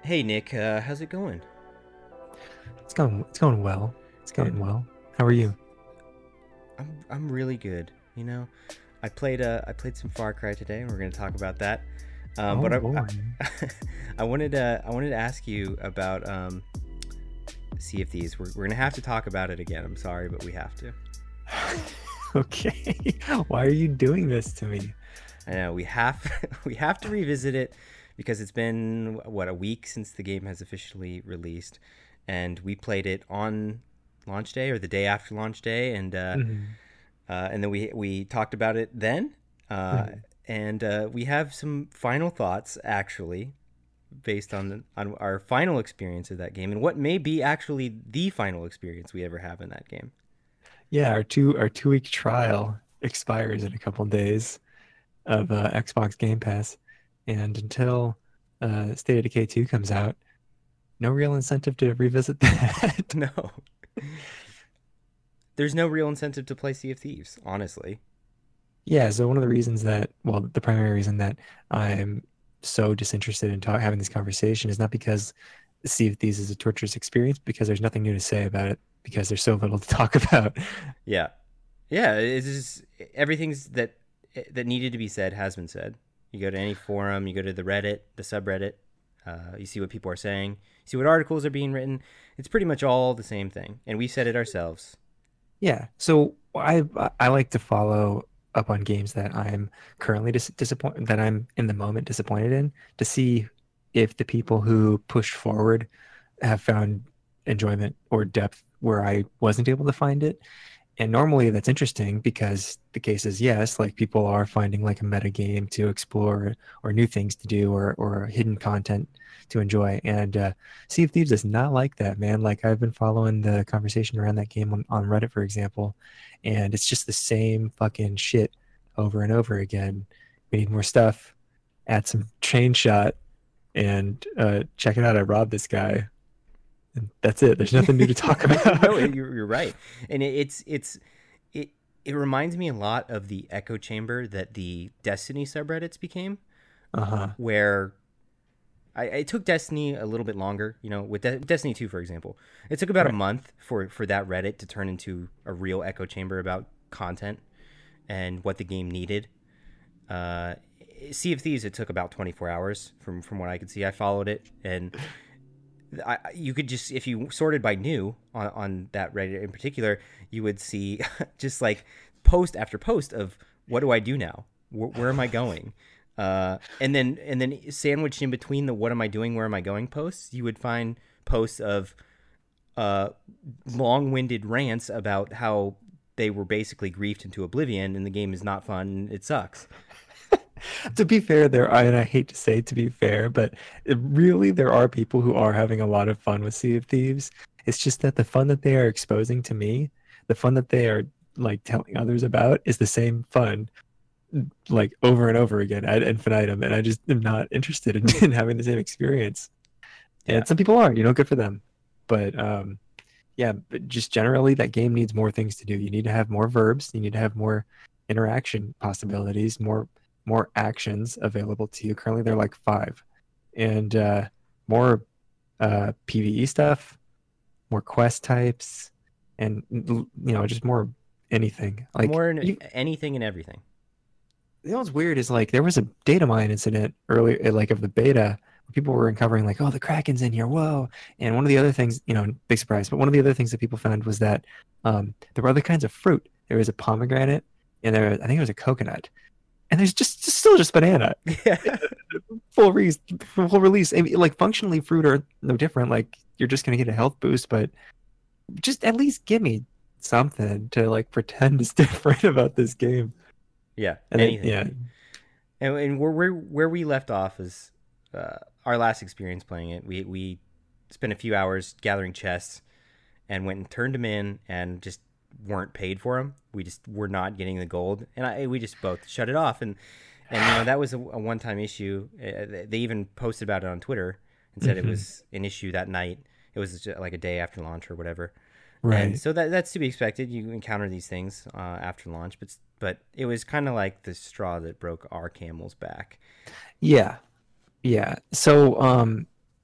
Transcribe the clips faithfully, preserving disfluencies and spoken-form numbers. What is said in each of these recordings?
Hey Nick, uh, how's it going? It's going it's going well. It's Good. going well. How are you? I'm I'm really good. You know, I played uh I played some Far Cry today, and we're gonna talk about that. Um, Oh but I, boy. I I wanted to I wanted to ask you about um Sea of Thieves. We're we're gonna have to talk about it again. I'm sorry, but we have to. Okay. Why are you doing this to me? I know we have we have to revisit it because it's been what a week since the game has officially released, and we played it on launch day or the day after launch day, and uh, hmm uh, and then we we talked about it then, uh, hmm and uh, we have some final thoughts actually based on the, on our final experience of that game and what may be actually the final experience we ever have in that game. Yeah, our two our two week trial expires in a couple days of uh, Xbox Game Pass, and until uh, State of Decay two comes out, no real incentive to revisit that. No, there's no real incentive to play Sea of Thieves, honestly. Yeah, so one of the reasons that, well, the primary reason that I'm so disinterested in talk, having this conversation is not because Sea of Thieves is a torturous experience, because there's nothing new to say about it, because there's so little to talk about. Yeah, yeah, it's just everything's that that needed to be said has been said. You go to any forum, you go to the Reddit, the subreddit, uh, you see what people are saying, you see what articles are being written. It's pretty much all the same thing, and we said it ourselves. Yeah, so I I like to follow up on games that I'm currently dis disappointed that I'm in the moment disappointed in to see if the people who pushed forward have found enjoyment or depth where I wasn't able to find it. And normally that's interesting because the case is yes, like people are finding like a meta game to explore or new things to do or or hidden content to enjoy. And uh, Sea of Thieves is not like that, man. Like I've been following the conversation around that game on, on Reddit, for example, and it's just the same fucking shit over and over again. We need more stuff. Add some chain shot and uh, check it out. I robbed this guy. And that's it. There's nothing new to talk No, about. you're, you're right, and it, it's it's it it reminds me a lot of the echo chamber that the Destiny subreddits became, Uh-huh. where I, it took Destiny a little bit longer. You know, with De- Destiny two, for example, it took about a Right. month for for that Reddit to turn into a real echo chamber about content and what the game needed. Uh, sea of Thieves, it took about twenty-four hours from from what I could see. I followed it, and I, you could just, if you sorted by new on, on that Reddit in particular, you would see just like post after post of what do I do now? Where, where am I going? Uh, and then and then sandwiched in between the what am I doing? Where am I going posts, you would find posts of uh, long-winded rants about how they were basically griefed into oblivion and the game is not fun. And it sucks. To be fair, there are, and I hate to say to be fair, but it- really there are people who are having a lot of fun with Sea of Thieves. It's just that the fun that they are exposing to me, the fun that they are like telling others about is the same fun like over and over again ad infinitum, and I just am not interested in, in having the same experience. Yeah. And some people are, you know, good for them. But um yeah, but just generally that game needs more things to do. You need to have more verbs, you need to have more interaction possibilities, more more actions available to you. Currently they're like five. And uh more uh PvE stuff, more quest types, and you know, just more anything. Like More in you anything and everything. you know what's weird is like there was a data mine incident earlier, like of the beta, where people were uncovering like, oh, the Kraken's in here, whoa! And one of the other things, you know, big surprise, but one of the other things that people found was that um, there were other kinds of fruit. There was a pomegranate, and there, I think there was a coconut, and there's just, just still just banana. Yeah. Full release, full release. I mean, like functionally, fruit are no different. Like you're just gonna get a health boost, but just at least give me something to like pretend is different about this game. Yeah. And then Anything. yeah, And, and where, where where we left off is uh, our last experience playing it. We we spent a few hours gathering chests and went and turned them in and just weren't paid for them. We just were not getting the gold, and I, we just both shut it off. And and you know that was a, a one time issue. Uh, they even posted about it on Twitter and said it hmm was an issue that night. It was just like a day after launch or whatever. And right. so that that's to be expected. You encounter these things uh, after launch, but but it was kind of like the straw that broke our camel's back. Yeah, yeah. So, um,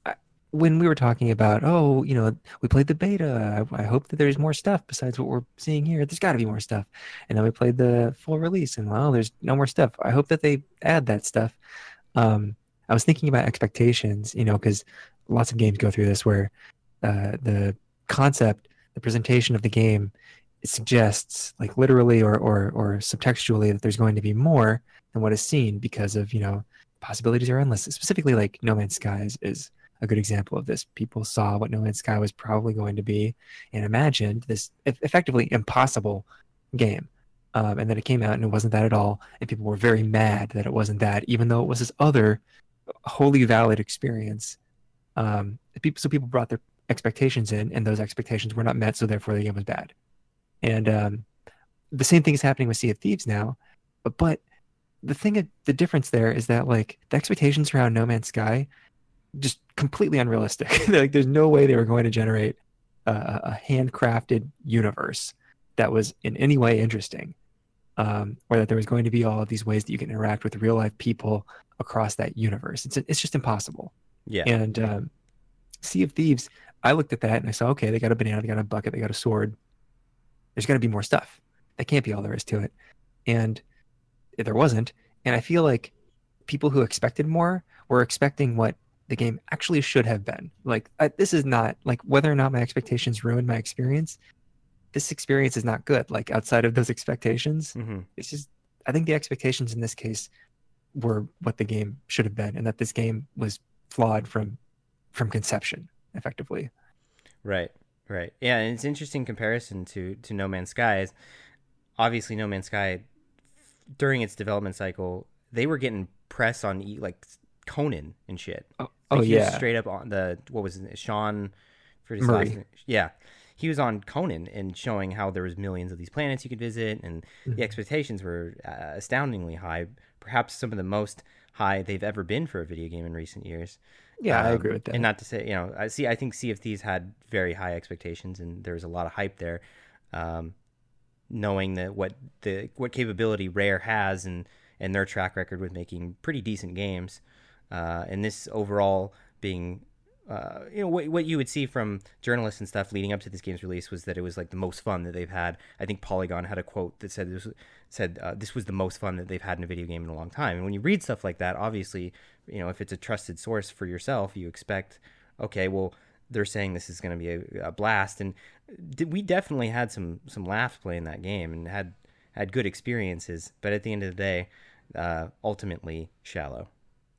when we were talking about, oh, you know, we played the beta. I, I hope that there's more stuff besides what we're seeing here. There's got to be more stuff. And then we played the full release, and well, there's no more stuff. I hope that they add that stuff. Um, I was thinking about expectations, you know, because lots of games go through this where uh, the concept, the presentation of the game, it suggests, like literally or or or subtextually, that there's going to be more than what is seen because of, you know, possibilities are endless. Specifically, like No Man's Sky is, is a good example of this. People saw what No Man's Sky was probably going to be and imagined this effectively impossible game. Um, and then it came out and it wasn't that at all. And people were very mad that it wasn't that, even though it was this other wholly valid experience. Um, people, so people brought their expectations in, and those expectations were not met, so therefore the game was bad. And um, the same thing is happening with Sea of Thieves now. But, but the thing, the difference there is that like the expectations around No Man's Sky just completely unrealistic. Like there's no way they were going to generate a, a handcrafted universe that was in any way interesting, um, or that there was going to be all of these ways that you can interact with real life people across that universe. It's it's just impossible. Yeah. And um, Sea of Thieves, I looked at that and I saw, okay, they got a banana, they got a bucket, they got a sword. There's got to be more stuff. That can't be all there is to it. And there wasn't. And I feel like people who expected more were expecting what the game actually should have been. Like, I, this is not, like, whether or not my expectations ruined my experience, this experience is not good. Like, outside of those expectations, Mm-hmm. it's just, I think the expectations in this case were what the game should have been, and that this game was flawed from from conception, effectively. Right, right. Yeah, and it's an interesting comparison to, to No Man's Sky. Is obviously No Man's Sky, during its development cycle, they were getting press on, like, Conan and shit. Oh, Like, oh he was yeah. straight up on the, what was it, Sean for his Murray. last name? Yeah. He was on Conan and showing how there was millions of these planets you could visit, and the Mhm. expectations were uh, astoundingly high, perhaps some of the most high they've ever been for a video game in recent years. Yeah, I Um, agree with that. and not to say, you know, I see, I think Sea of Thieves had very high expectations, and there was a lot of hype there, um, knowing that what the what capability Rare has, and and their track record with making pretty decent games, uh, and this overall being, uh, you know, what what you would see from journalists and stuff leading up to this game's release was that it was like the most fun that they've had. I think Polygon had a quote that said this said uh, this was the most fun that they've had in a video game in a long time. And when you read stuff like that, obviously, you know, if it's a trusted source for yourself, you expect, okay, well, they're saying this is going to be a, a blast. And we definitely had some some laughs playing that game and had had good experiences. But at the end of the day, uh, ultimately shallow.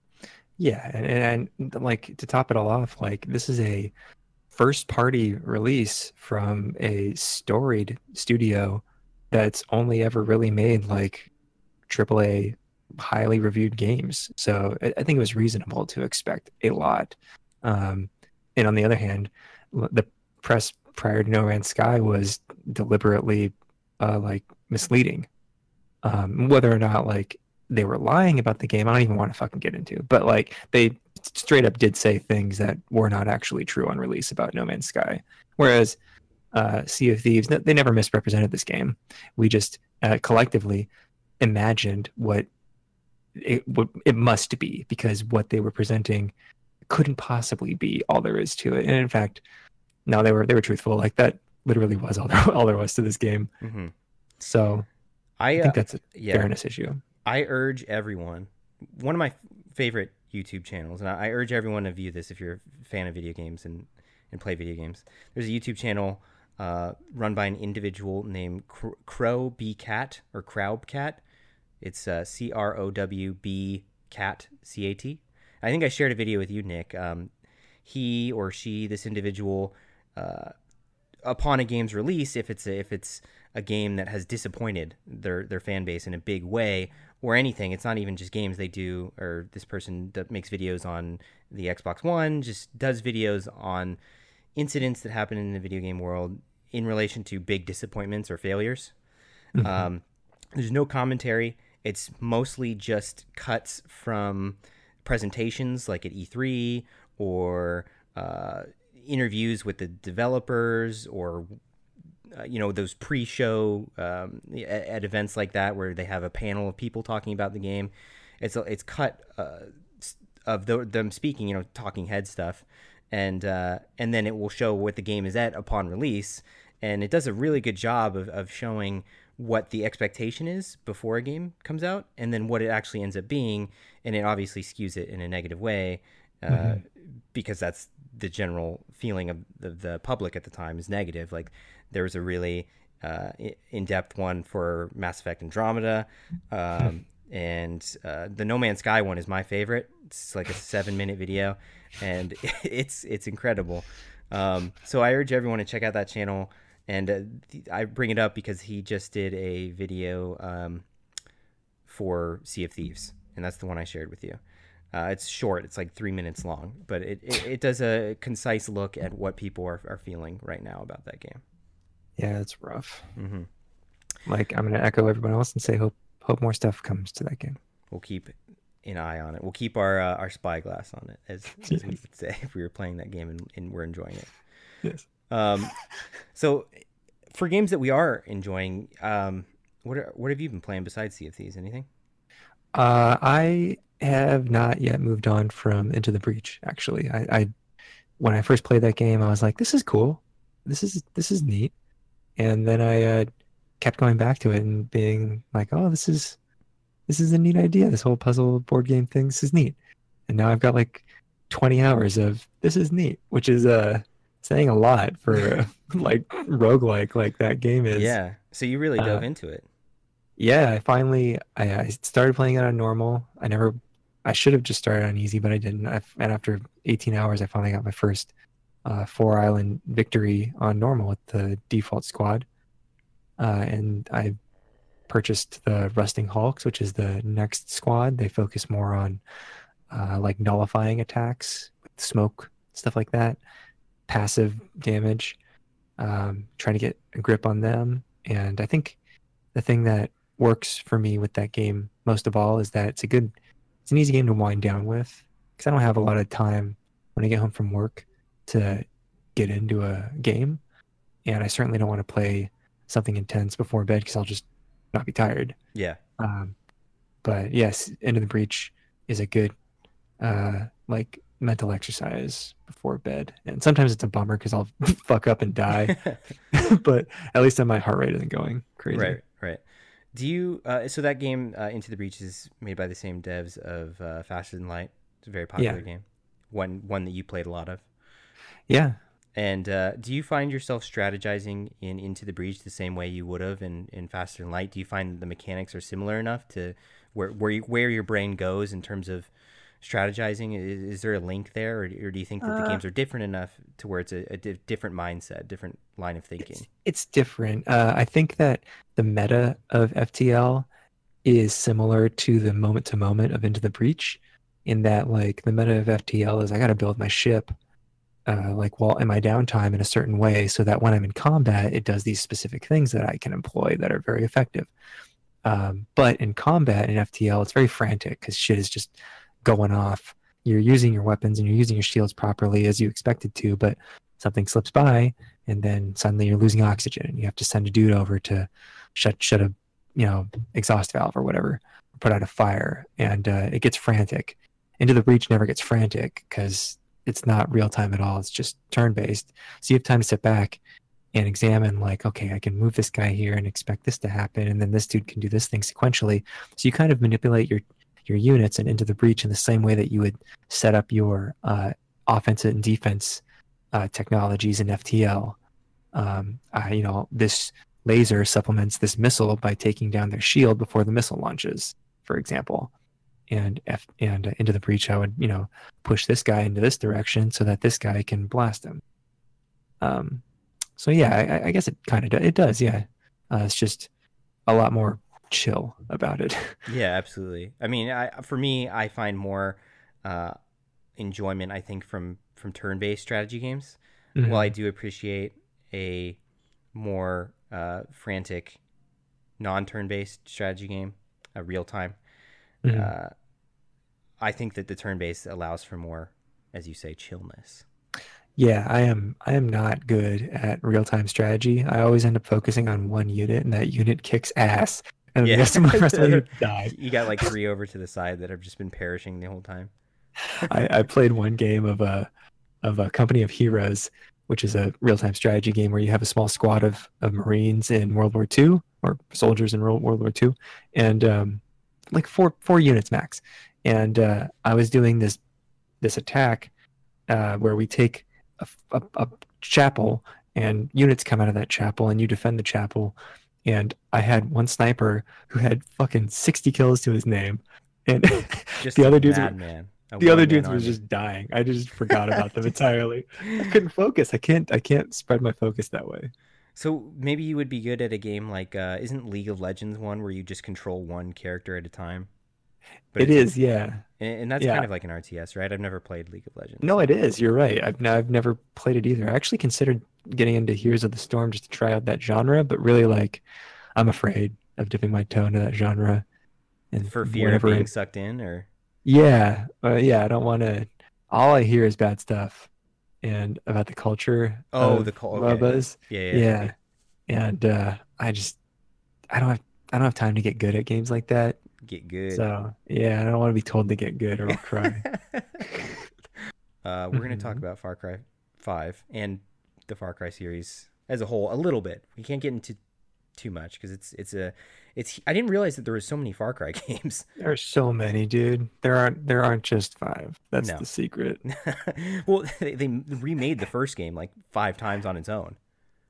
Yeah, and, and like to top it all off, like this is a first party release from a storied studio that's only ever really made like triple A highly reviewed games. So I, I think it was reasonable to expect a lot. Um, and on the other hand, l- the press prior to No Man's Sky was deliberately uh, like misleading. Um, whether or not like they were lying about the game, I don't even want to fucking get into. But like they straight up did say things that were not actually true on release about No Man's Sky. Whereas uh, Sea of Thieves, they never misrepresented this game. We just uh, collectively imagined what it what it must be, because what they were presenting couldn't possibly be all there is to it. And in fact, no, they were they were truthful. Like that literally was all there, all there was to this game. Mm-hmm. So I I uh, think that's a yeah. fairness issue. I urge everyone, one of my favorite YouTube channels, and I urge everyone to view this if you're a fan of video games and, and play video games. There's a YouTube channel uh, run by an individual named Crow B Cat or Crowb Cat. It's uh, C R O W B Cat C A T. I think I shared a video with you, Nick. Um, he or she, this individual, uh, upon a game's release, if it's a, if it's a game that has disappointed their their fan base in a big way, or anything, it's not even just games they do, or this person that makes videos on the Xbox One, just does videos on incidents that happen in the video game world in relation to big disappointments or failures. Mm-hmm. Um, there's no commentary. It's mostly just cuts from presentations like at E three or uh, interviews with the developers, or uh, you know, those pre-show um, at, at events like that where they have a panel of people talking about the game. It's it's cut uh, of the, them speaking, you know, talking head stuff, and uh, and then it will show what the game is at upon release, and it does a really good job of, of showing what the expectation is before a game comes out, and then what it actually ends up being, and it obviously skews it in a negative way, uh, mm-hmm. because that's the general feeling of the, the public at the time is negative. Like there was a really uh, in-depth one for Mass Effect Andromeda, um, and uh, the No Man's Sky one is my favorite. It's like a seven-minute video, and it's it's incredible. Um, so I urge everyone to check out that channel. And uh, I bring it up because he just did a video um, for Sea of Thieves, and that's the one I shared with you. Uh, it's short; it's like three minutes long, but it, it, it does a concise look at what people are, are feeling right now about that game. Yeah, it's rough. Mm-hmm. Like I'm gonna echo everyone else and say hope hope more stuff comes to that game. We'll keep an eye on it. We'll keep our uh, our spyglass on it, as, as yes. we would say if we were playing that game and, and we're enjoying it. Yes. Um, so for games that we are enjoying, um, what are, what have you been playing besides Sea of Thieves? Anything? Uh, I have not yet moved on from Into the Breach. Actually, I, I when I first played that game, I was like, "This is cool. This is this is neat," and then I uh, kept going back to it and being like, "Oh, this is this is a neat idea. This whole puzzle board game thing. This is neat." And now I've got like twenty hours of this is neat, which is uh saying a lot for uh, like roguelike like that game is. Yeah. So you really dove uh, into it. Yeah, I finally I, I started playing it on normal. I never I should have just started on easy, but I didn't. I, and after eighteen hours, I finally got my first uh, four island victory on normal with the default squad. Uh, and I purchased the Rusting Hulks, which is the next squad. They focus more on uh, like nullifying attacks, smoke, stuff like that. Passive damage, um, trying to get a grip on them. And I think the thing that works for me with that game most of all is that it's a good, it's an easy game to wind down with because I don't have a lot of time when I get home from work to get into a game. And I certainly don't want to play something intense before bed because I'll just not be tired. Yeah. Um, but yes, Into the Breach is a good, uh, like, mental exercise before bed, and sometimes it's a bummer because I'll fuck up and die, but at least then my heart rate isn't going crazy. Right, right. Do you? Uh, so that game, uh, Into the Breach, is made by the same devs of uh, Faster Than Light. It's a very popular Yeah. game. One, one that you played a lot of. Yeah. And uh, do you find yourself strategizing in Into the Breach the same way you would have in, in Faster Than Light? Do you find the mechanics are similar enough to where where you, where your brain goes in terms of strategizing? Is, is there a link there, or, or do you think that the Uh, games are different enough to where it's a, a di- different mindset, different line of thinking? It's, it's different. Uh, I think that the meta of F T L is similar to the moment to moment of Into the Breach, in that like the meta of F T L is I got to build my ship, uh, like while in my downtime in a certain way, so that when I'm in combat, it does these specific things that I can employ that are very effective. Um, but in combat in F T L, it's very frantic because shit is just going off. You're using your weapons and you're using your shields properly as you expected to, but something slips by and then suddenly you're losing oxygen and you have to send a dude over to shut shut a you know exhaust valve or whatever, put out a fire, and uh, it gets frantic. Into the Breach never gets frantic because it's not real time at all. It's just turn based, so you have time to sit back and examine, like, okay, I can move this guy here and expect this to happen, and then this dude can do this thing sequentially. So you kind of manipulate your your units and Into the Breach in the same way that you would set up your uh, offensive and defense uh, technologies in F T L. Um, I, you know, this laser supplements this missile by taking down their shield before the missile launches, for example. And F and uh, Into the Breach, I would, you know, push this guy into this direction so that this guy can blast him. Um, so yeah, I, I guess it kind of does. It does, yeah. Uh, it's just a lot more chill about it. Yeah, absolutely. I mean, I, for me, I find more uh, enjoyment, I think, from from turn-based strategy games. Mm-hmm. While I do appreciate a more uh, frantic, non-turn-based strategy game, a real-time, Mm-hmm. uh, I think that the turn-based allows for more, as you say, chillness. Yeah, I am. I am not good at real-time strategy. I always end up focusing on one unit, and that unit kicks ass. And Yeah. the rest of my rest of my units die. You got like three over to the side that have just been perishing the whole time. I, I played one game of uh, of a Company of Heroes, which is a real-time strategy game where you have a small squad of, of Marines in World War Two or soldiers in World War Two, and um, like four four units max. And uh, I was doing this this attack uh, where we take a, a, a chapel and units come out of that chapel and you defend the chapel. And I had one sniper who had fucking sixty kills to his name, and Just the a other dudes were, madman. A the other one-man dudes army. was just dying. I just forgot about them entirely. I couldn't focus. I can't. I can't spread my focus that way. So maybe you would be good at a game like uh, isn't League of Legends one where you just control one character at a time? But It it's, is, yeah, and and that's yeah. kind of like an R T S, right? I've never played League of Legends. No, it is. You're right. I've n- I've never played it either. I actually considered getting into Heroes of the Storm just to try out that genre, but really, like, I'm afraid of dipping my toe into that genre. And For fear of whenever being it, sucked in, or yeah, uh, yeah, I don't want to. All I hear is bad stuff, and about the culture oh, of the call. Okay, MOBAs. yeah, yeah, Yeah, and uh, I just I don't have I don't have time to get good at games like that. get good. So yeah, I don't want to be told to get good or I'll cry. uh, we're gonna talk Mhm. about Far Cry Five and the Far Cry series as a whole a little bit. We can't get into too much because it's it's a it's. I didn't realize that there was so many Far Cry games. There are so many, dude. There aren't there aren't just five. That's No. the secret. Well, they, they remade the first game like five times on its own.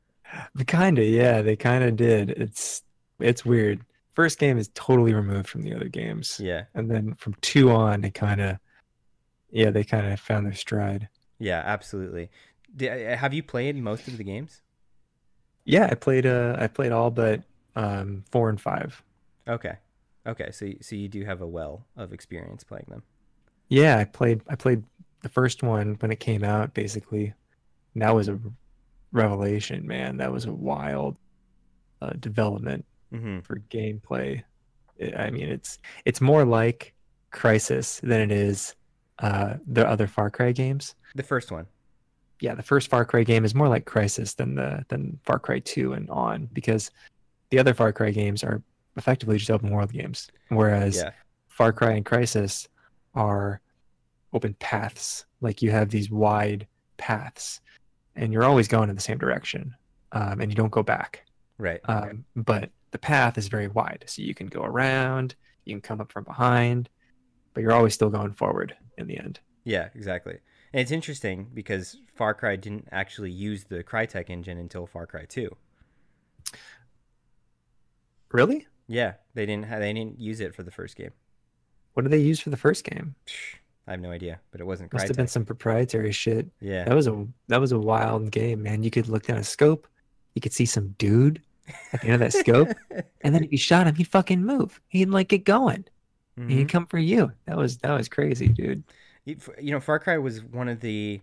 Kinda, yeah, they kind of did. It's it's weird. First game is totally removed from the other games, Yeah, and then from two on, they kind of, yeah, they kind of found their stride. yeah, absolutely. Di- uh, have you played most of the games? Yeah, I played uh I played all but um four and five. Okay, okay. So y- so you do have a well of experience playing them. Yeah, I played I played the first one when it came out, basically. And that was a revelation, man. That was a wild uh, development Mm-hmm. for gameplay. I I mean, it's it's more like Crysis than it is uh, the other Far Cry games. The first one. Yeah, the first Far Cry game is more like Crysis than the than Far Cry two and on, because the other Far Cry games are effectively just open world games, whereas Yeah, Far Cry and Crysis are open paths. Like you have these wide paths, and you're always going in the same direction, um, and you don't go back. right. Um, but the path is very wide, so you can go around, you can come up from behind, but you're always still going forward in the end. Yeah, exactly. And it's interesting because Far Cry didn't actually use the Crytek engine until Far Cry two. Really? Yeah, they didn't ha- they didn't use it for the first game. What did they use for the first game? Psh, I have no idea, but it wasn't Must have been Crytek. some proprietary shit. Yeah. That was a that was a wild game, man. You could look down a scope, you could see some dude at the end of that scope, and then if you shot him, he'd fucking move. He'd like get going. And Mhm. he'd come for you. That was that was crazy, dude. You you know, Far Cry was one of the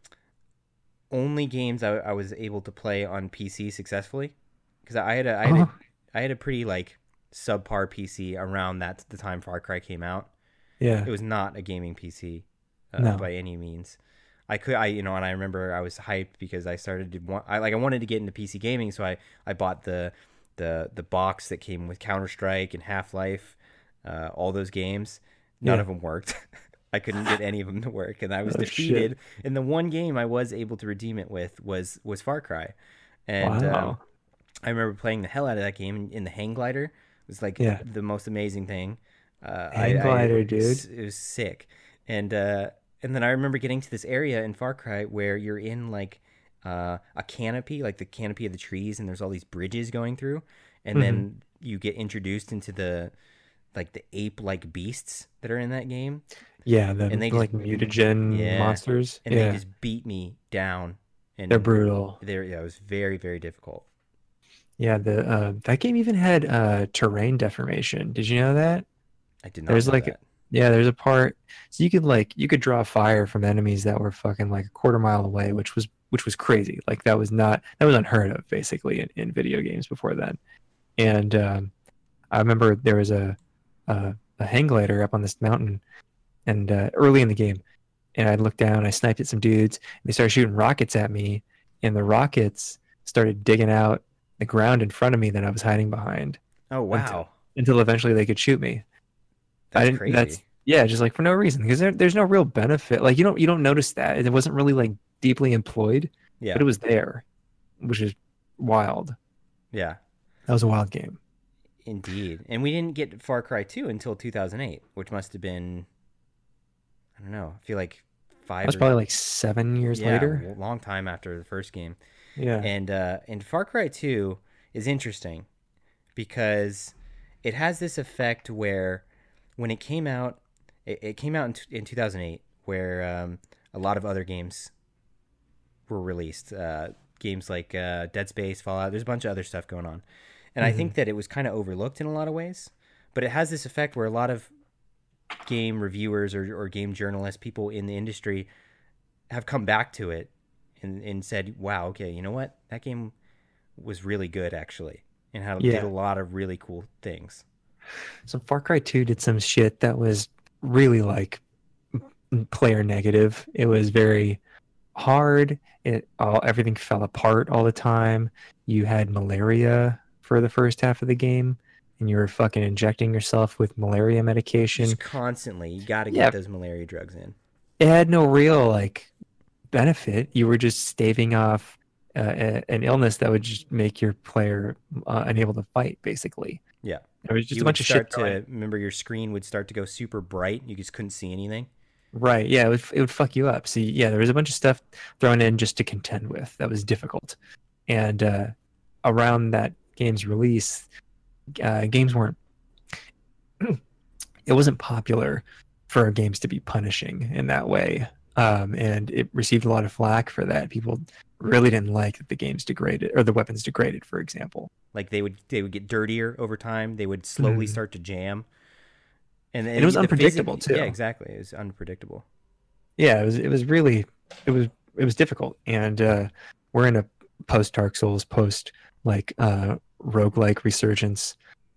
only games I, I was able to play on P C successfully because I had a I had a, Oh, I had a pretty like subpar P C around that the time Far Cry came out. yeah. It was not a gaming P C uh, No. by any means. I could I you know and I remember I was hyped because I started to want I like I wanted to get into P C gaming, so I I bought the the the box that came with Counter-Strike and Half-Life, uh, all those games. None Yeah. of them worked. I couldn't get any of them to work, and I was Oh, defeated. shit. And the one game I was able to redeem it with was was Far Cry, and um, Wow. I remember playing the hell out of that game in, in the hang glider. It was like Yeah. the most amazing thing. Uh, Hang I, glider, I, dude. It was sick, and uh, and then I remember getting to this area in Far Cry where you're in like uh, a canopy, like the canopy of the trees, and there's all these bridges going through, and Mhm. then you get introduced into the like the ape-like beasts that are in that game, Yeah, the and they like just mutagen yeah, monsters. and Yeah, they just beat me down, they're and brutal. there, yeah, it was very very difficult. Yeah, the uh, that game even had uh, terrain deformation. Did you know that? I did not There's know like, that. yeah, there's a part, so you could like you could draw fire from enemies that were fucking like a quarter mile away, which was which was crazy. Like that was not that was unheard of basically in, in video games before then. And um, I remember there was a a, a hang glider up on this mountain, and uh, early in the game, and I looked down, I sniped at some dudes, and they started shooting rockets at me, and the rockets started digging out the ground in front of me that I was hiding behind Oh until wow, until eventually they could shoot me. I that's didn't. crazy. That's Yeah, just like for no reason because there, there's no real benefit. Like you don't you don't notice that it wasn't really like deeply employed, but Yeah, it was there, which is wild. yeah, That was a wild game. indeed. And we didn't get Far Cry two until two thousand eight, which must have been, I don't know, I feel like That five was or probably like seven years yeah, later. a long time after the first game. Yeah. And uh, and Far Cry two is interesting because it has this effect where when it came out, it, it came out in, t- in two thousand eight, where um, a lot of other games were released. Uh, games like uh, Dead Space, Fallout. There's a bunch of other stuff going on, and I hmm think that it was kind of overlooked in a lot of ways. But it has this effect where a lot of game reviewers or, or game journalists, people in the industry, have come back to it and, and said, "Wow, okay, you know what? That game was really good actually, and how did a Yeah. lot of really cool things." So Far Cry two did some shit that was really like player negative. It was very hard. It all everything fell apart all the time. You had malaria for the first half of the game, and you were fucking injecting yourself with malaria medication. Just constantly, you got to get Yeah, those malaria drugs in. it had no real like benefit. You were just staving off uh, a, an illness that would just make your player uh, unable to fight, basically. Yeah, It was just you a would bunch of shit start going. to remember your screen would start to go super bright. You just couldn't see anything. Right. Yeah, it would it would fuck you up. See, yeah, there was a bunch of stuff thrown in just to contend with that was difficult. And uh, around that game's release, uh, games weren't it wasn't popular for games to be punishing in that way. Um, and it received a lot of flack for that. People really didn't like that the games degraded or the weapons degraded, for example. Like they would they would get dirtier over time. They would slowly Mhm. start to jam, and, And it was the unpredictable physic- Yeah, too. exactly. It was unpredictable. Yeah, it was it was really it was it was difficult. And uh, we're in a post Dark Souls, post like uh roguelike resurgence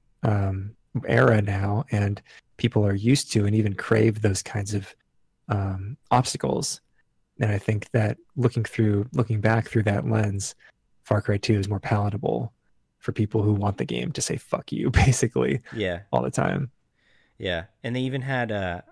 um era now, and people are used to and even crave those kinds of um obstacles. And I think that looking through looking back through that lens, Far Cry two is more palatable for people who want the game to say fuck you basically Yeah, all the time. yeah. And they even had uh,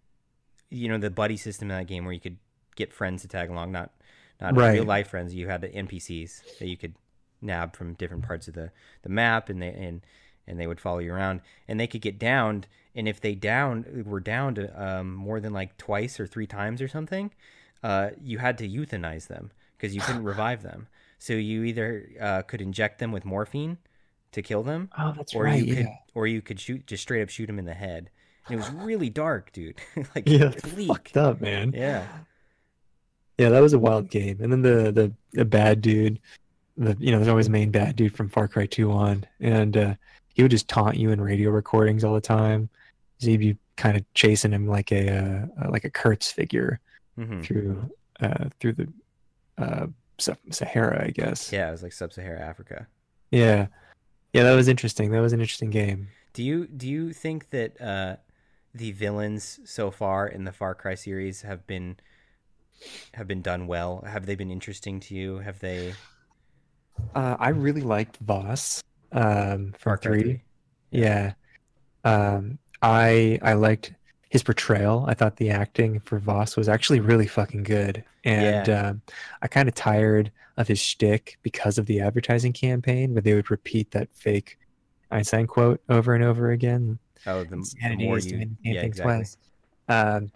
you know, the buddy system in that game where you could get friends to tag along, not not Right. real life friends. You had the N P Cs that you could nab from different parts of the, the map, and they and and they would follow you around, and they could get downed. And if they downed were downed um, more than like twice or three times or something, uh, you had to euthanize them because you couldn't revive them. So you either uh, could inject them with morphine to kill them, Oh, that's or right. you could Yeah. or you could shoot just straight up shoot them in the head. And it was really dark, dude. Like Yeah, it's bleak. fucked up, man. Yeah. Yeah, that was a wild game. And then the the, the bad dude, the you know, there's always a main bad dude from Far Cry two on, and uh, he would just taunt you in radio recordings all the time. So you'd be kind of chasing him like a uh, like a Kurtz figure hmm through uh, through the uh, Sah- Sahara, I guess. Yeah, it was like sub-Sahara Africa. Yeah, yeah, that was interesting. That was an interesting game. Do you do you think that uh, the villains so far in the Far Cry series have been have been done well? Have they been interesting to you? Have they Uh, I really liked Voss um, Far from Cry three. three? Yeah. Yeah, um, I I liked his portrayal. I thought the acting for Voss was actually really fucking good, and Yeah. um, I kind of tired of his shtick because of the advertising campaign where they would repeat that fake Einstein quote over and over again. Oh, the, the Insanity more is you doing the same yeah, thing exactly. twice. Um,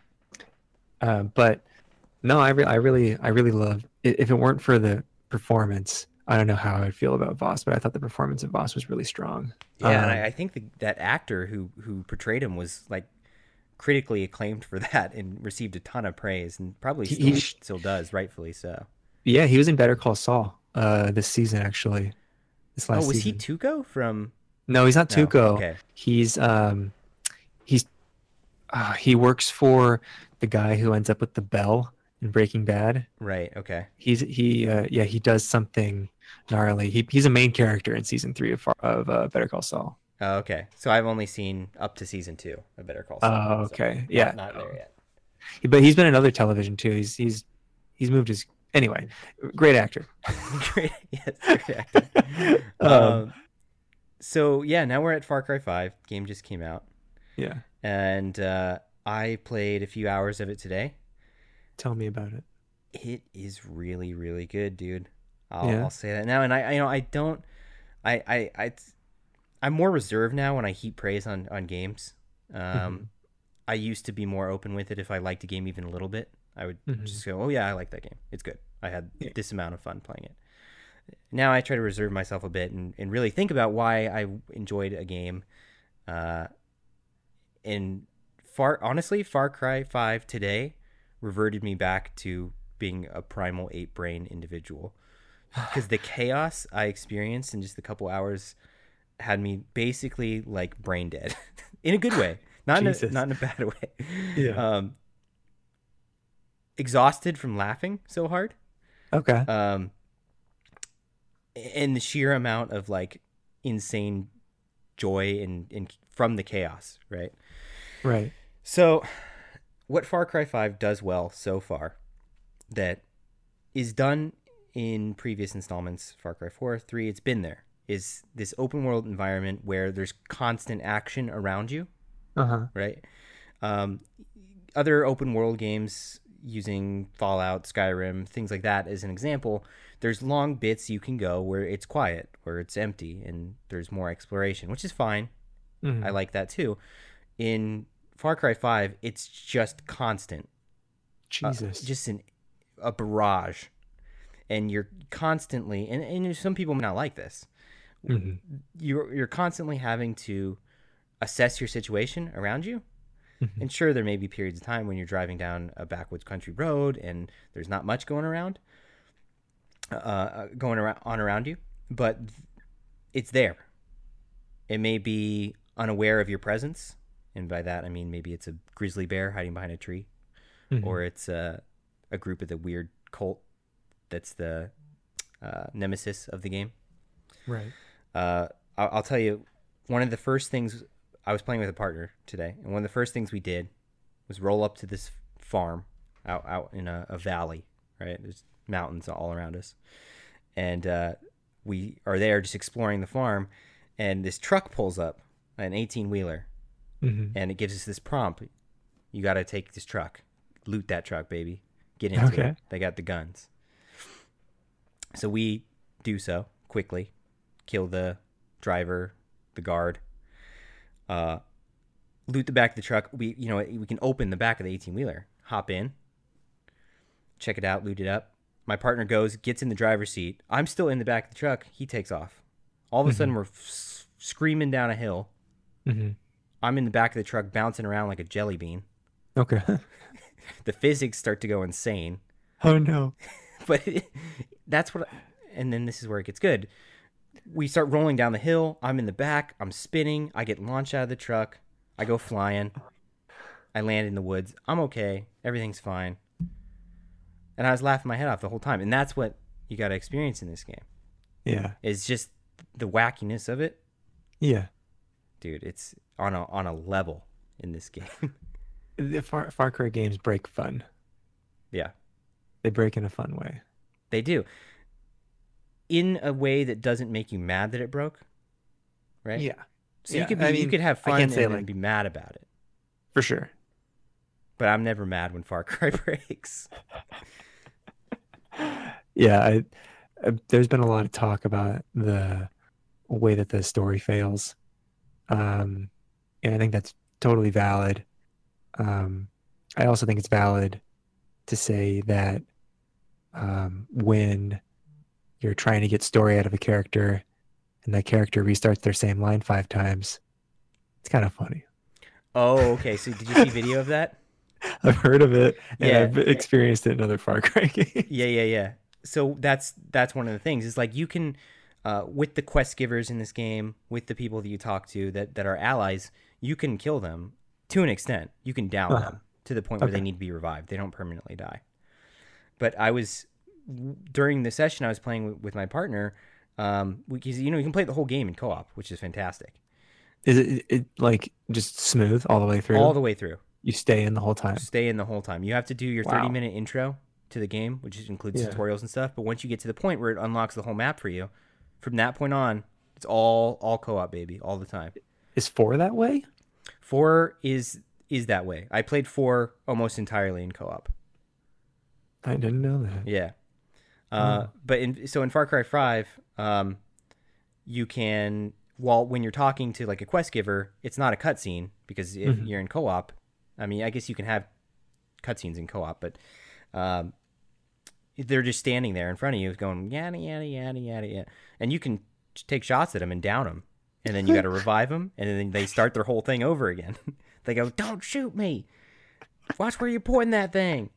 um, but no, I, re- I really, I really love. i- If it weren't for the performance, I don't know how I'd feel about Voss, but I thought the performance of Voss was really strong. Yeah, and Um, I, I think the, that actor who who portrayed him was like critically acclaimed for that and received a ton of praise and probably he, still he, still does, rightfully so. yeah, he was in Better Call Saul uh, this season, actually. This Oh, last was he season. Tuco from No, he's not No. Tuco. Okay. He's um, he's uh, he works for the guy who ends up with the bell in Breaking Bad. Right, okay. He's he uh, yeah he does something gnarly. He he's a main character in season three of of uh, Better Call Saul. Oh, okay. So I've only seen up to season two of Better Call Saul. Oh, so okay, not- yeah. Not, there yet. But he's been in other television too. He's he's he's moved his anyway. Great actor. Great. Yes, great actor. Um, um, so yeah, now we're at Far Cry five. Game just came out. Yeah. And uh, I played a few hours of it today. Tell me about it. It is really, really good, dude. I'll, Yeah. I'll say that now. And I, I, you know, I don't, I, I, I, I'm more reserved now when I heap praise on on games. Hmm. Um, I used to be more open with it if I liked a game even a little bit. I would Hmm. just go, "Oh yeah, I like that game. It's good. I had Yeah. this amount of fun playing it." Now I try to reserve myself a bit and, and really think about why I enjoyed a game. Uh, and far honestly, Far Cry Five today reverted me back to being a primal ape brain individual because the chaos I experienced in just a couple hours had me basically like brain dead in a good way, not in a Jesus. not in a bad way. Yeah. Um, exhausted from laughing so hard. Okay. Um, and the sheer amount of like insane joy and, and from the chaos, right? Right. So, what Far Cry Five does well so far, that is done in previous installments, Far Cry Four, Three, it's been there, is this open world environment where there's constant action around you, Uh huh. right? Um, other open world games using Fallout, Skyrim, things like that as an example, there's long bits you can go where it's quiet, where it's empty, and there's more exploration, which is fine. I Hmm. like that too. In Far Cry five, it's just constant, uh, Jesus. just an, a barrage. And you're constantly, and, and some people may not like this, Hmm. you're, you're constantly having to assess your situation around you. Hmm. And sure, there may be periods of time when you're driving down a backwoods country road and there's not much going around, uh, uh, going around on around you, but it's there. It may be unaware of your presence, and by that I mean maybe it's a grizzly bear hiding behind a tree, Hmm. or it's a, a group of the weird cult that's the uh, nemesis of the game. Right. Uh, I'll, I'll tell you, one of the first things I was playing with a partner today, and one of the first things we did was roll up to this farm out out in a, a valley. Right, there's mountains all around us, and uh, we are there just exploring the farm, and this truck pulls up, an eighteen wheeler, Hmm. and it gives us this prompt: you got to take this truck, loot that truck, baby, get into it. Okay. They got the guns. So we do so quickly, kill the driver, the guard, uh, loot the back of the truck. We, you know, we can open the back of the eighteen wheeler, hop in, check it out, loot it up. My partner goes, gets in the driver's seat. I'm still in the back of the truck. He takes off. All of a Hmm. sudden, we're f- screaming down a hill. Hmm. I'm in the back of the truck, bouncing around like a jelly bean. Okay. The physics start to go insane, Oh no. but it, that's what. And then this is where it gets good. We start rolling down the hill. I'm in the back. I'm spinning. I get launched out of the truck. I go flying. I land in the woods. I'm okay. Everything's fine. And I was laughing my head off the whole time. And that's what you got to experience in this game. Yeah. Is just the wackiness of it, Yeah. dude. It's on a on a level in this game. The Far, Far Cry games break fun. Yeah, They break in a fun way. they do. In a way that doesn't make you mad that it broke, right? Yeah. So Yeah, you could be, I you mean, could have I fun can't and say, then like- be mad about it. For sure. But I'm never mad when Far Cry breaks. Yeah. I, uh, there's been a lot of talk about the way that the story fails. Um, and I think that's totally valid. Um, I also think it's valid to say that um, when you're trying to get story out of a character and that character restarts their same line five times, it's kind of funny. Oh, okay. So did you see video of that? I've heard of it and Yeah. I've experienced it in other Far Cry games. Yeah, yeah, yeah. So that's that's one of the things. Is like you can, uh, with the quest givers in this game, with the people that you talk to that that are allies, you can kill them to an extent. You can down Uh-huh. them to the point where they Okay. need to be revived. They don't permanently die. But I was during the session I was playing with, with my partner, um, because you know you can play the whole game in co-op, which is fantastic, Is it, it like just smooth all the way through? all the way through. You stay in the whole time. Stay in the whole time. You have to do your Wow. thirty minute intro to the game, which includes Yeah. tutorials and stuff. But once you get to the point where it unlocks the whole map for you, from that point on, it's all all co-op, baby, all the time. Is four that way? Four is is that way. I played four almost entirely in co-op. I didn't know that. Yeah. Uh, Oh. but in so in Far Cry five, um, you can while when you're talking to like a quest giver, it's not a cutscene because if Mhm. you're in co-op, I mean, I guess you can have cutscenes in co-op, but um, they're just standing there in front of you, going yada yada yada yada yada, and you can take shots at them and down them, and then you got to revive them, and then they start their whole thing over again. They go, "Don't shoot me! Watch where you're pointing that thing."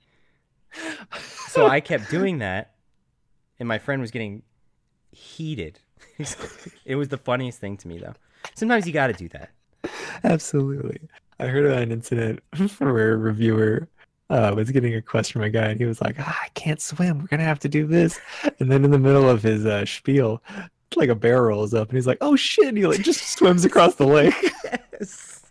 So I kept doing that, and my friend was getting heated. It was the funniest thing to me, though. Sometimes you got to do that. Absolutely. I heard about an incident where a reviewer uh, was getting a quest from a guy, and he was like, ah, I can't swim. We're going to have to do this. And then in the middle of his uh, spiel, like a bear rolls up, and he's like, oh, shit. And he like just swims across the lake. Yes.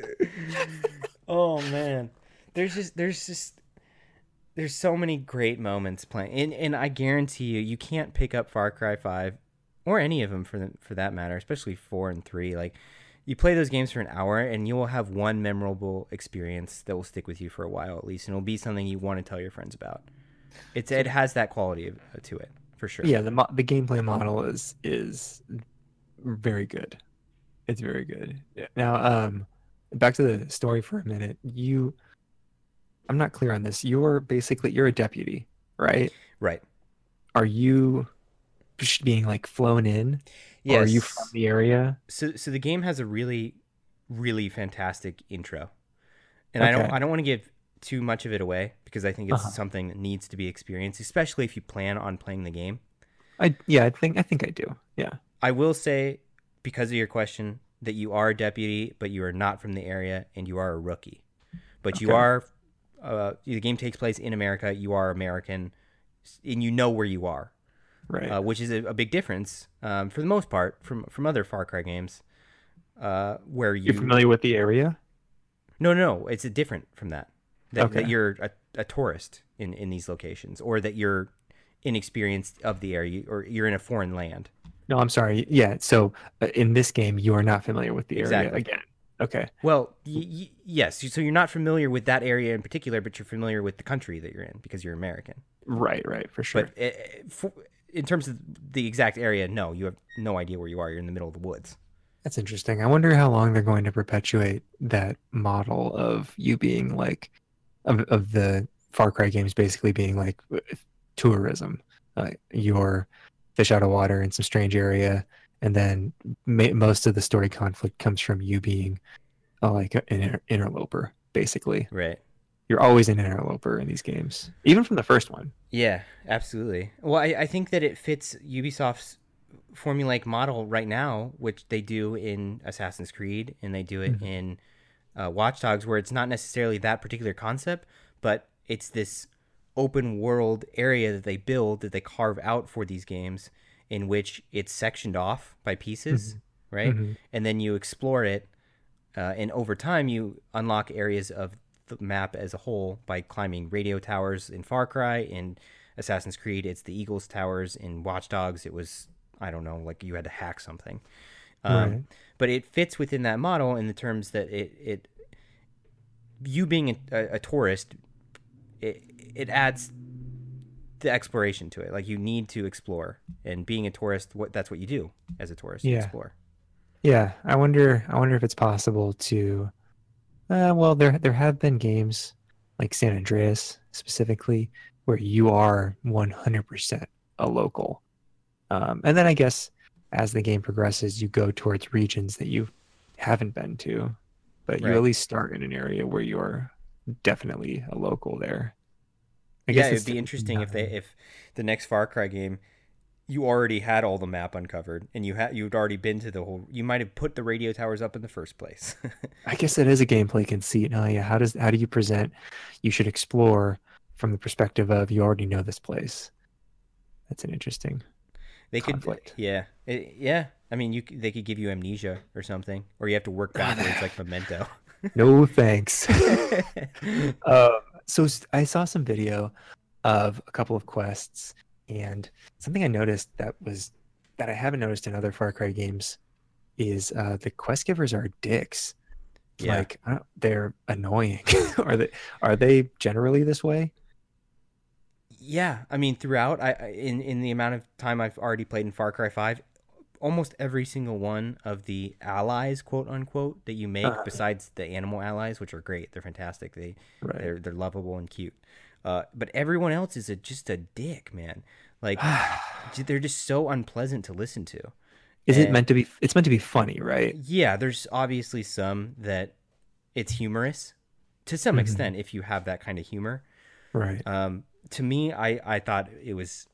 Oh, man. There's just, there's just, there's so many great moments playing. And, and I guarantee you, you can't pick up Far Cry five or any of them for the, for that matter, especially four and three. Like, you play those games for an hour and you will have one memorable experience that will stick with you for a while at least, and it'll be something you want to tell your friends about. It's it has that quality of, to it for sure. Yeah, the mo- the gameplay model is is very good. It's very good. Yeah. Now, um, back to the story for a minute. You, I'm not clear on this. You're basically you're a deputy, right? Right. Are you just being like flown in? Yes. Or are you from the area? So so the game has a really really fantastic intro. And I don't Okay. I don't want to give too much of it away because I think it's Uh-huh. something that needs to be experienced, especially if you plan on playing the game. I yeah, I think I think I do. Yeah. I will say, because of your question, that you are a deputy, but you are not from the area and you are a rookie. But you Okay. are uh, the game takes place in America. You are American, and you know where you are. Right. Uh, which is a, a big difference um, for the most part from from other Far Cry games, uh, where you You're familiar with the area? no no no, it's a different from that that, Okay. that you're a, a tourist in, in these locations, or that you're inexperienced of the area, or you're in a foreign land. No, I'm sorry. Yeah. So uh, in this game, you are not familiar with the area Exactly. again. Okay. Well, y- y- yes, so you're not familiar with that area in particular, but you're familiar with the country that you're in because you're American. Right. Right. For sure. But uh, for, in terms of the exact area, no, you have no idea where you are. You're in the middle of the woods. That's interesting. I wonder how long they're going to perpetuate that model of you being like, of, of the Far Cry games basically being like uh, tourism. Uh, you're fish out of water in some strange area, and then ma- most of the story conflict comes from you being uh, like an inter- interloper, basically. Right. You're always an interloper in these games, even from the first one. Yeah, absolutely. Well, I, I think that it fits Ubisoft's formulaic model right now, which they do in Assassin's Creed and they do it Mhm. in uh, Watch Dogs, where it's not necessarily that particular concept, but it's this open world area that they build, that they carve out for these games, in which it's sectioned off by pieces, right? Mhm. And then you explore it, uh, and over time you unlock areas of the map as a whole by climbing radio towers in Far Cry. In Assassin's Creed, it's the Eagles Towers. In Watch Dogs, it was, I don't know, like you had to hack something. Um, Right. But it fits within that model in the terms that it, it you being a, a, a tourist, it, it adds the exploration to it. Like, you need to explore, and being a tourist, what that's what you do as a tourist. You Yeah. explore. Yeah, I wonder. I wonder if it's possible to. Uh, well, there there have been games like San Andreas specifically where you are one hundred percent a local, um, and then I guess as the game progresses, you go towards regions that you haven't been to, but you Right. at least start in an area where you're definitely a local there. I Yeah, guess it'd it's be interesting if they if the next Far Cry game, you already had all the map uncovered, and you had you'd already been to the whole. You might have put the radio towers up in the first place. I guess it is a gameplay conceit. Oh yeah, how does how do you present? You should explore from the perspective of you already know this place. That's an interesting. They could, Conflict. yeah, It- yeah. I mean, you c- they could give you amnesia or something, or you have to work backwards like Memento. No thanks. Um, so s- I saw some video of a couple of quests, and something I noticed that was that I haven't noticed in other Far Cry games is uh, the quest givers are dicks. Yeah. like I don't, they're annoying. Are they are they generally this way? Yeah, I mean, throughout, I I- in in the amount of time I've already played in Far Cry Five, almost every single one of the allies, quote unquote, that you make, Uh, besides the animal allies, which are great, they're fantastic, they right. they're they're lovable and cute. Uh, but everyone else is a, just a dick, man. Like they're just so unpleasant to listen to. Is it And meant to be? It's meant to be funny, right? yeah, there's obviously some that it's humorous to some Hmm. extent if you have that kind of humor. Right. Um, to me, I I thought it was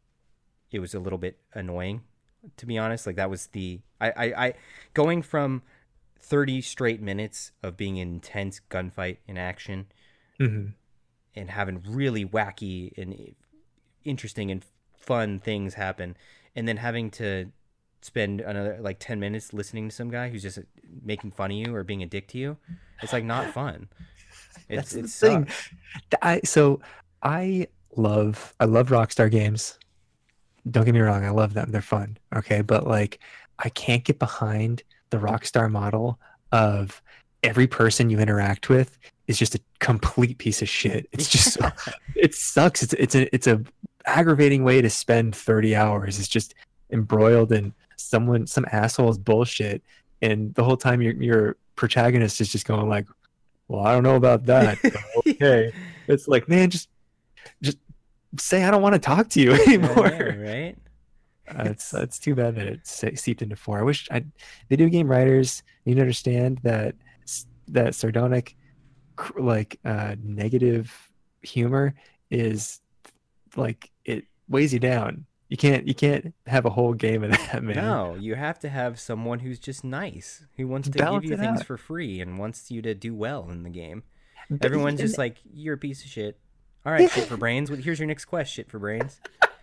it was a little bit annoying, to be honest. Like that was the I I, I going from thirty straight minutes of being in intense gunfight in action Hmm. and having really wacky and interesting and fun things happen, and then having to spend another like ten minutes listening to some guy who's just making fun of you or being a dick to you. It's like not fun. It's That's it the thing. sucks. Th- I so I love I love Rockstar games. Don't get me wrong, I love them. They're fun. Okay, but like I can't get behind the Rockstar model of every person you interact with is just a complete piece of shit. It's just so, it sucks. It's it's a it's a aggravating way to spend thirty hours. It's just embroiled in someone some asshole's bullshit and the whole time your your protagonist is just going like, well, I don't know about that, but okay. It's like, man, just just say I don't want to talk to you I know, anymore. right? Uh, it's It's it's too bad that it's se- seeped into four. I wish I video game writers need to understand that s- that sardonic cr- like uh negative humor is like it weighs you down. You can't you can't have a whole game of that, man. no, you have to have someone who's just nice, who wants to give Balance you it things out. for free and wants you to do well in the game. But, Everyone's and, just like, you're a piece of shit. All right, shit for brains. Well, here's your next quest, shit for brains.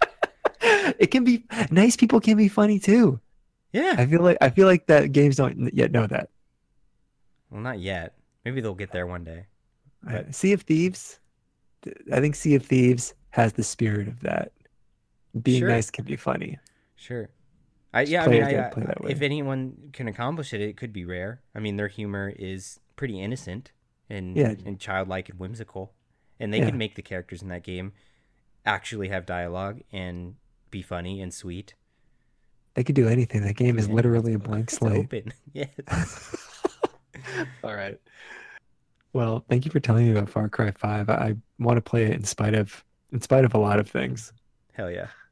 it can be nice people can be funny too. Yeah. I feel like I feel like that games don't yet know that. Well, not yet. Maybe they'll get there one day. Uh, But Sea of Thieves, I think Sea of Thieves has the spirit of that. Being sure, nice can be funny. sure. I Just yeah, I mean, players I, gotta I play that if way. anyone can accomplish it, it could be rare. I mean, their humor is pretty innocent and Yeah, and childlike and whimsical, and they yeah. can make the characters in that game actually have dialogue and be funny and sweet. They could do anything. That game Do is anything. It's literally a blank it's slate. open. Yes. All right. Well, thank you for telling me about Far Cry five. I, I want to play it in spite of in spite of a lot of things. Hell yeah.